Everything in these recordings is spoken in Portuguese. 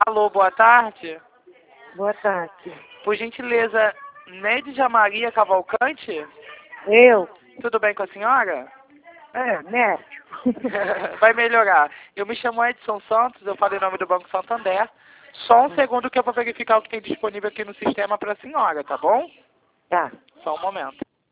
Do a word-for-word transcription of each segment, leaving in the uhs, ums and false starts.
Alô, boa tarde. Boa tarde. Por gentileza, Nédia Maria Cavalcante? Eu? Tudo bem com a senhora? É, médico. Vai melhorar. Eu me chamo Edson Santos, eu falo em nome do Banco Santander. Só um segundo que eu vou verificar o que tem disponível aqui no sistema para a senhora, tá bom? Tá. Só um momento.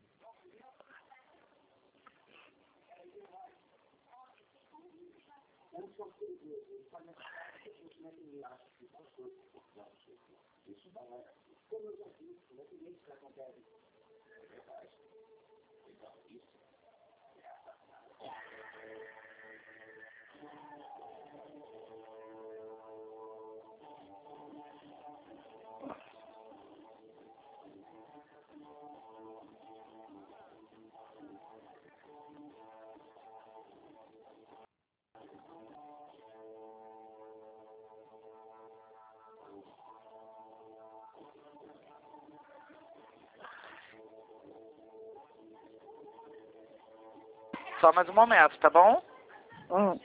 Só mais um momento, tá bom? Hum.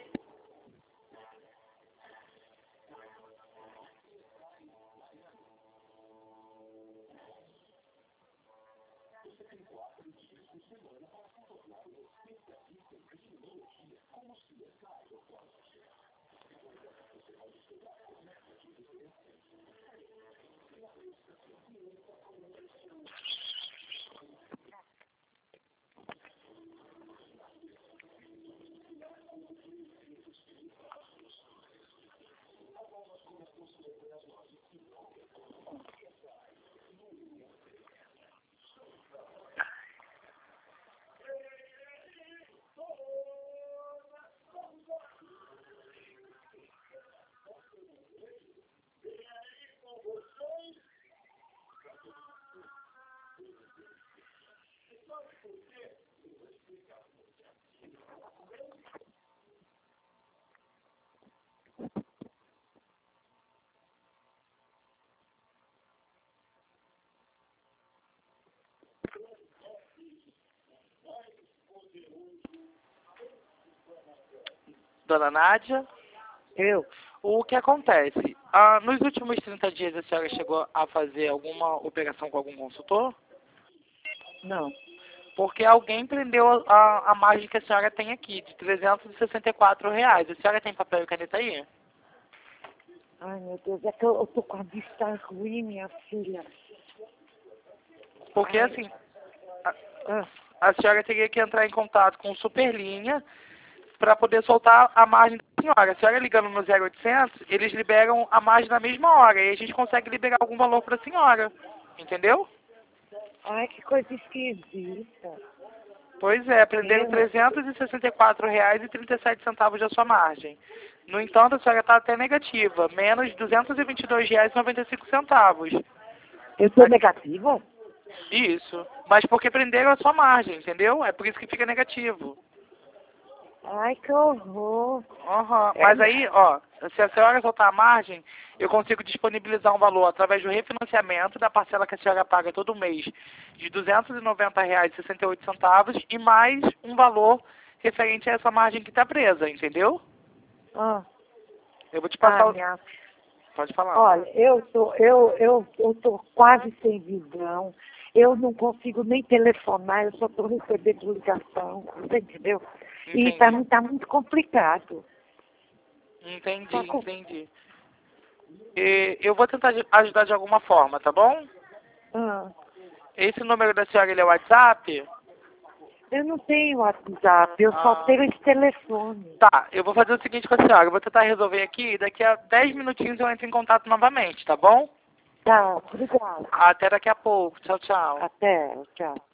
Dona Nádia? Eu? O que acontece? Ah, nos últimos trinta dias a senhora chegou a fazer alguma operação com algum consultor? Não. Porque alguém prendeu a, a margem que a senhora tem aqui, de trezentos e sessenta e quatro reais. A senhora tem papel e caneta aí? Ai, meu Deus, é que eu, eu tô com a vista ruim, minha filha. Porque Ai. assim, a, Ah, a senhora teria que entrar em contato com o Superlinha para poder soltar a margem da senhora. A senhora ligando no zero oitocentos, eles liberam a margem na mesma hora e a gente consegue liberar algum valor para a senhora. Entendeu? ai, que coisa esquisita. Pois é, prenderam Eu? trezentos e sessenta e quatro reais e trinta e sete centavos da sua margem. No entanto, a senhora está até negativa, menos duzentos e vinte e dois reais e noventa e cinco centavos. Eu tô negativa? Isso. Mas porque prenderam a sua margem, entendeu? É por isso que fica negativo. Ai, que horror. Uhum. É, Mas aí, ó, se a senhora soltar a margem, eu consigo disponibilizar um valor através do refinanciamento da parcela que a senhora paga todo mês de duzentos e noventa reais e sessenta e oito centavos e mais um valor referente a essa margem que está presa, entendeu? Ah, Eu vou te passar ah, o... minha... Pode falar. Olha, eu tô, eu, eu, eu tô quase sem visão. Eu não consigo nem telefonar, eu só tô recebendo ligação, você entendeu? E tá, Entendi. tá muito complicado. Entendi, Só com... entendi. E eu vou tentar de- ajudar de alguma forma, tá bom? Ah, Esse número da senhora, ele é o WhatsApp? eu não tenho WhatsApp, eu só Ah, tenho esse telefone. tá, eu vou fazer o seguinte com a senhora. Eu vou tentar resolver aqui e daqui a dez minutinhos eu entro em contato novamente, tá bom? Tá, obrigada. Até daqui a pouco. Tchau, tchau. Até, tchau.